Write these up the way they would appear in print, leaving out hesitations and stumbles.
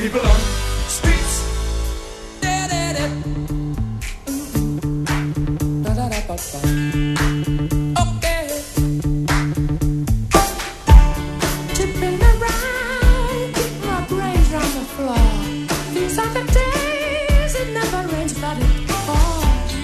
people on streets. Okay. Tipping around, keep my brains round the floor. These are the days it never rains, but it falls.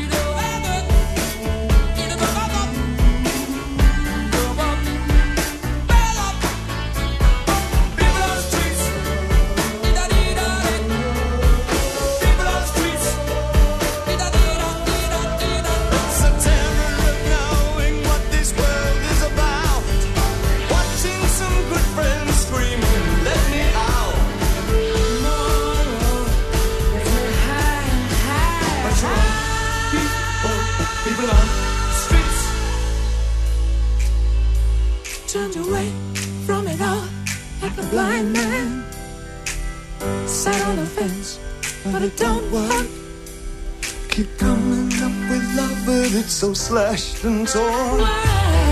Turned away from it all like a blind man. Sat on the fence, but it don't work. Keep coming up with love, but it's so slashed and torn. Why?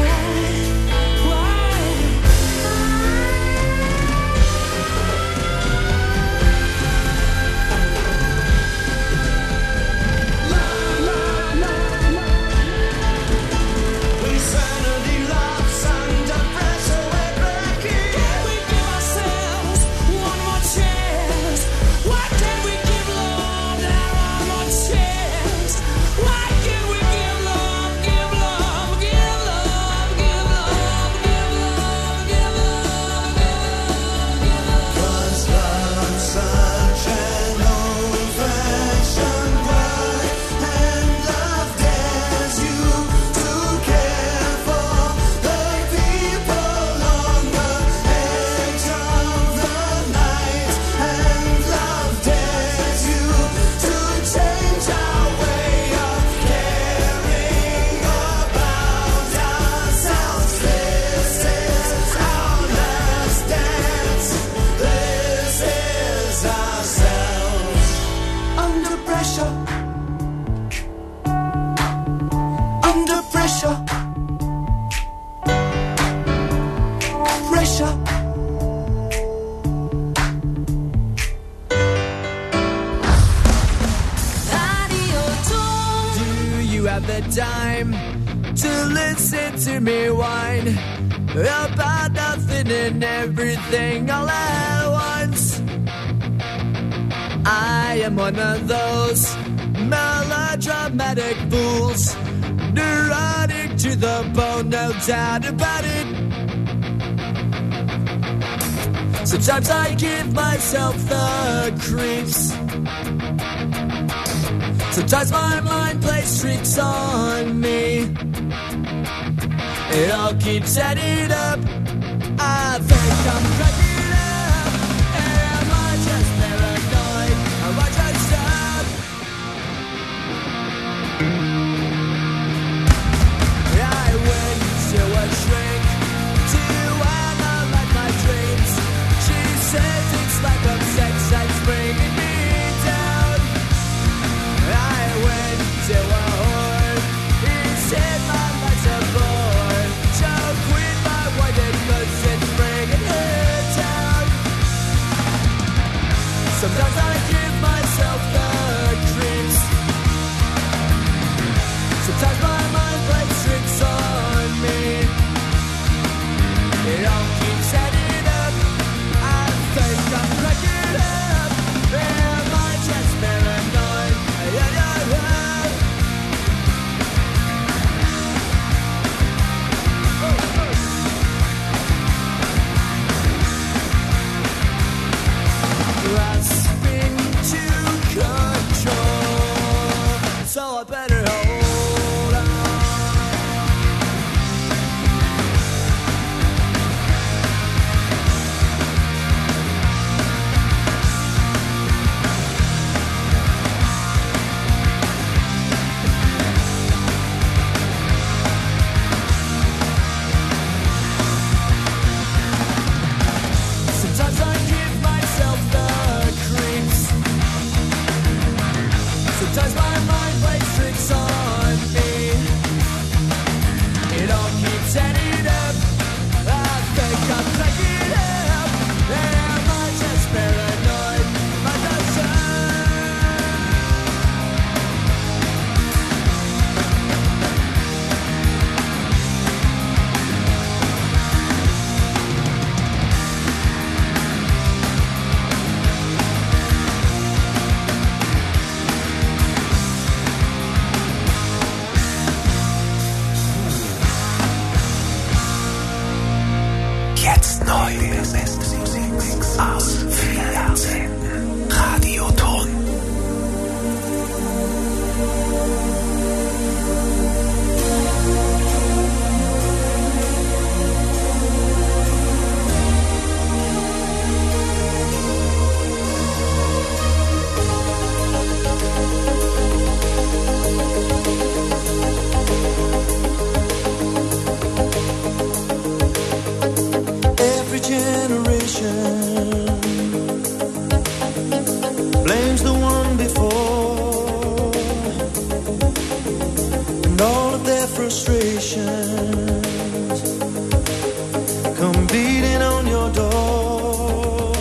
The time to listen to me whine about nothing and everything all at once. I am one of those melodramatic fools, neurotic to the bone, no doubt about it. Sometimes I give myself the creeps. Sometimes my mind plays tricks on me. It all keeps adding up. I think I'm cracking up. Am I just paranoid? Am I just up? I went to a shrink to analyze my dreams. She says it's like a sex that's bringing me down. I went to a whore. He said my life's a bore. So quit my wife and cause it's bringing her down. aus Fernsehen, Radioton. Every generation blames the one before, and all of their frustrations come beating on your door.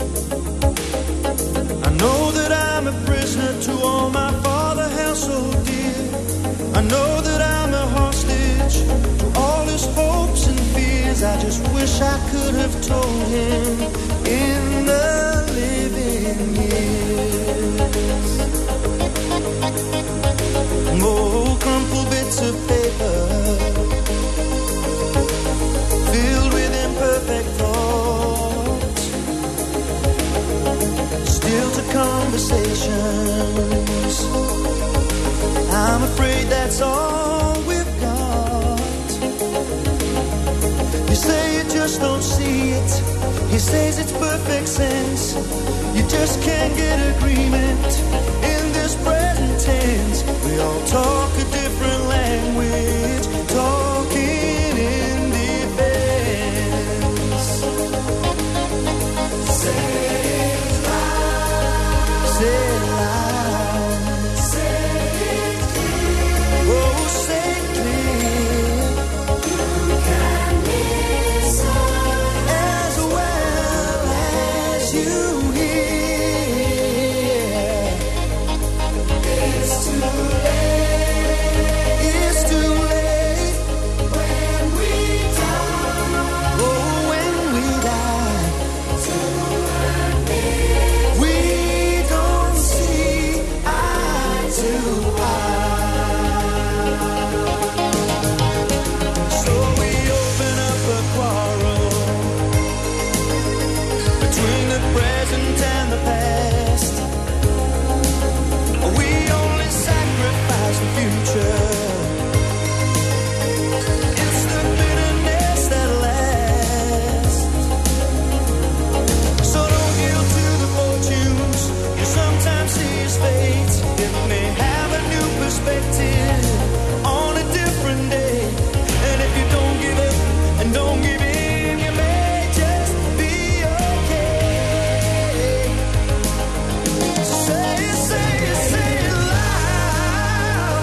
I know that I'm a prisoner to all my father held so dear. I know that I'm a hostage to all his hopes and fears. I just wish I could have told him in the living years. Oh, crumpled bits of paper filled with imperfect thoughts, still to conversations. I'm afraid that's all we've got. You say you just don't see it. He says it's perfect sense. You just can't get agreement in this present tense. We all talk a different language, talking in defense. Say it loud. Say it loud. Say it clear. Oh, say it clear. You can listen as well as you hear. It's too late. It's too late when we die. Oh, when we die. We don't see eye to eye. So we open up a quarrel between the present and the past. We only sacrifice the future. It's the bitterness that lasts. So don't yield to the fortunes you sometimes see as fate. It may have a new perspective on a different day. And if you don't give up and don't give in, you may just be okay. Say it, say it, say it loud.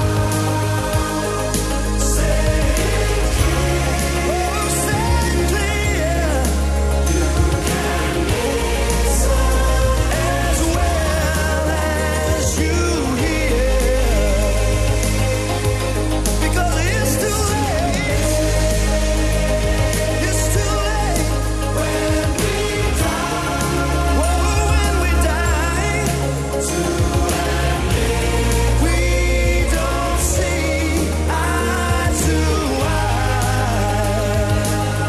Say it clear. Oh, say it clear. You can listen as well as you hear. Because it's too late. It's too late when we die. Whoa, when we die. We don't see eye to eye.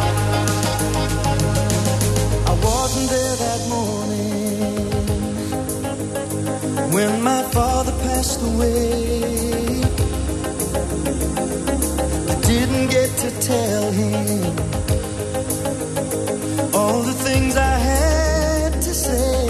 I wasn't there that morning when my father passed away. I didn't get to tell him all the things I had to say.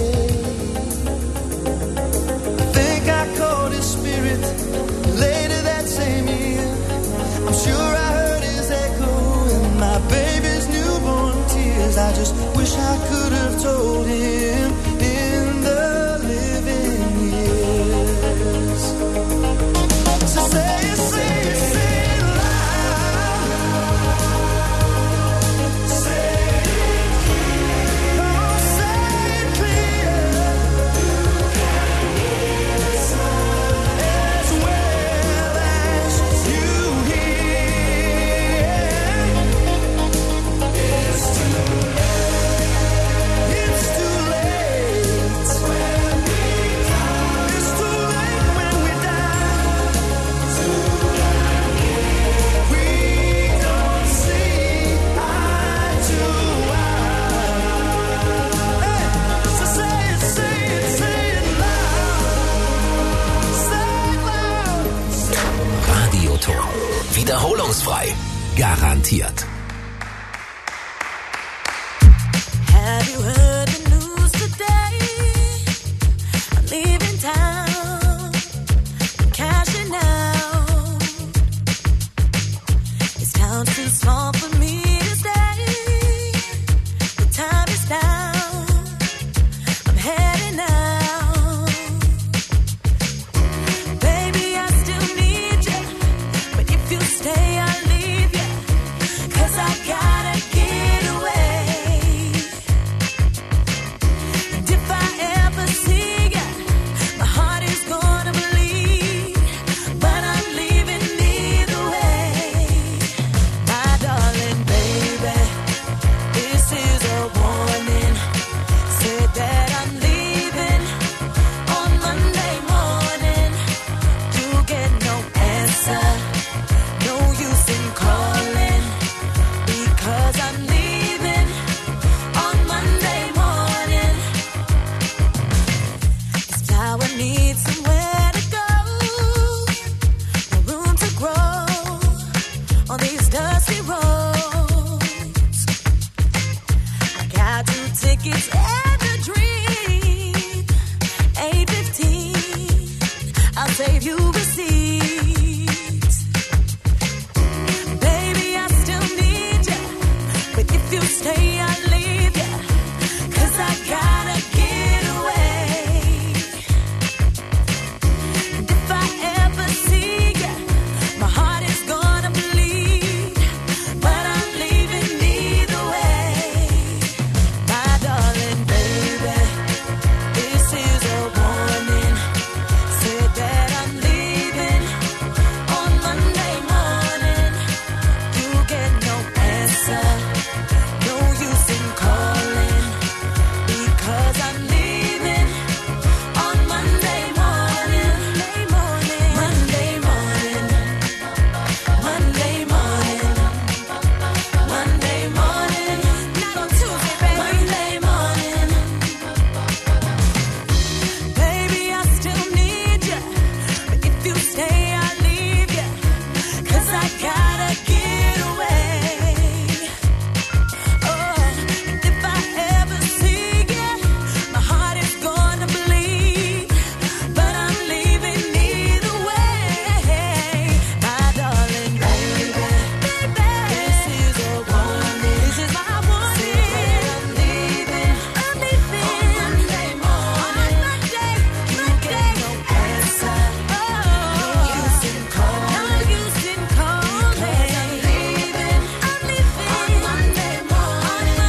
I think I caught his spirit later that same year. I'm sure I heard his echo in my baby's newborn tears. I just wish I could have told him in the living years. So say it, say it, say it loud. Say it clear. Oh, say it clear. You can listen as well as you hear. It's too late. It's too late. Wiederholungsfrei. Garantiert. Have you heard the news today? I'm leaving town, I'm cashing out. This town's too small for me to stay. The time is now, I'm heading out. Baby, I still need you, but if you stay, I'll leave you. 'Cause I gotta get away. And if I ever see you, my heart is gonna bleed. But I'm leaving either way. My darling baby, this is a warning. Said that I'm leaving on Monday morning. You get no answer, no use in calling. Because I'm leaving on Monday morning. This flower needs somewhere to go, no room to grow on these dusty roads. I got 2 tickets and a dream. 8:15, I'll save you receipts. Baby, I still need you, but if you stay, I'll leave you. 'Cause I gotta get away. And if I ever see you, my heart is gonna bleed. But I'm leaving either way. My darling baby, this is a warning. Said that I'm leaving on Monday morning. You get no answer, no use in calling. Because I'm leaving on Monday morning. Monday morning. Monday morning. Monday morning. Not on Tuesday, baby. Monday morning. Baby, I still need you, but if you stay, I'll leave you. 'Cause I gotta get away. Oh, and if I ever see you, my heart is gonna bleed. But I'm leaving either way. My darling baby, this is a warning. This is my warning. I'm leaving on Monday morning. On Monday. You get no answer. No use in calling. No use in calling. I'm leaving on Monday morning.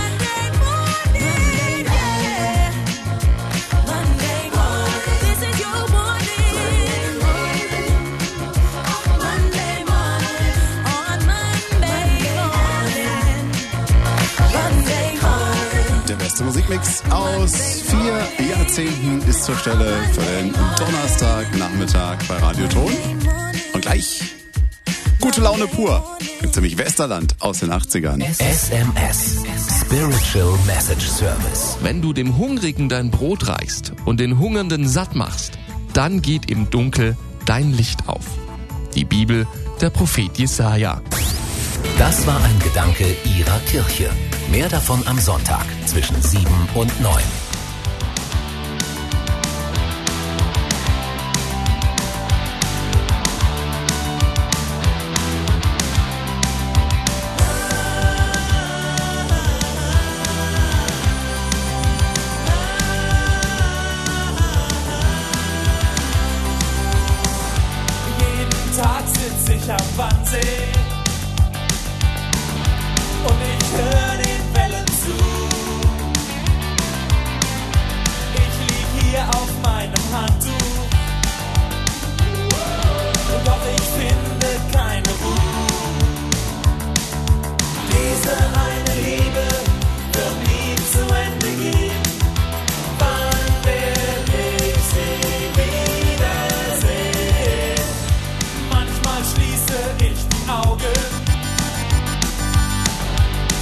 Yeah. Monday morning. This is your warning. Monday morning. On Monday morning. Monday morning. Der beste Musikmix aus 4 Jahrzehnten ist zur Stelle für den Donnerstagnachmittag bei Radio Ton. Und gleich gute Laune pur. Gibt's nämlich Westerland aus den 80ern. SMS. Spiritual Message Service. Wenn du dem Hungrigen dein Brot reichst und den Hungernden satt machst, dann geht im Dunkel dein Licht auf. Die Bibel, der Prophet Jesaja. Das war ein Gedanke Ihrer Kirche. Mehr davon am Sonntag zwischen 7 und 9. Jeden Tag sitze ich am Wannsee und ich höre den Wellen zu. Ich lieg hier auf meinem Handtuch, doch ich finde keine Ruhe. Diese eine Liebe wird nie zu Ende gehen. Wann werde ich sie wiedersehen? Manchmal schließe ich die Augen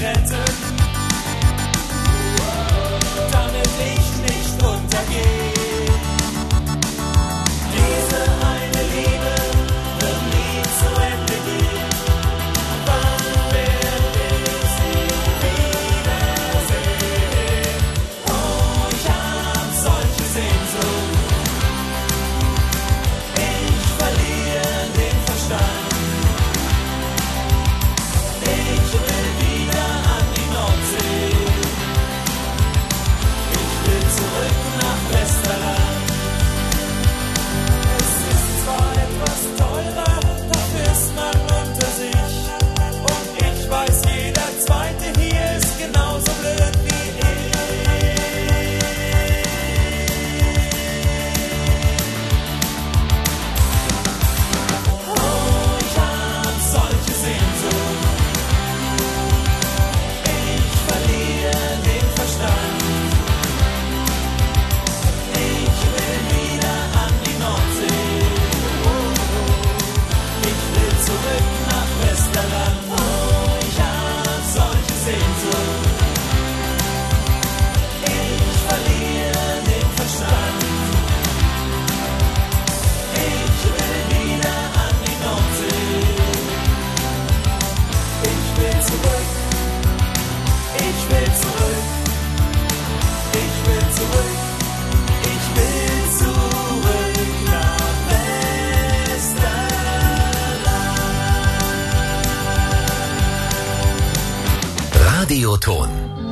retten, damit ich nicht untergehe. Diese eine Liebe wird nie zu Ende gehen. Wann werde ich sie wiedersehen? Oh, ich hab solche Sehnsucht. Ich verliere den Verstand. Ich will wieder an die Nordsee. Ich will zurück nach Westerland. Es ist zwar etwas teurer, dafür ist man unter sich. Und ich weiß, jeder Zweite hier ist genauso blöd wie ich. Oh, ich hab solche Sehnsucht. Ich verliere den Verstand. Ich will wieder an die Nordsee. Ich will zurück nach Westerland. Oh, ich hab solche Sehnsucht. Ich verliere den Verstand. Ich will wieder an die Nordsee. Ich will zurück. Ich will zurück. Ich will zurück. Ich will zurück nach Westerland. Radioton.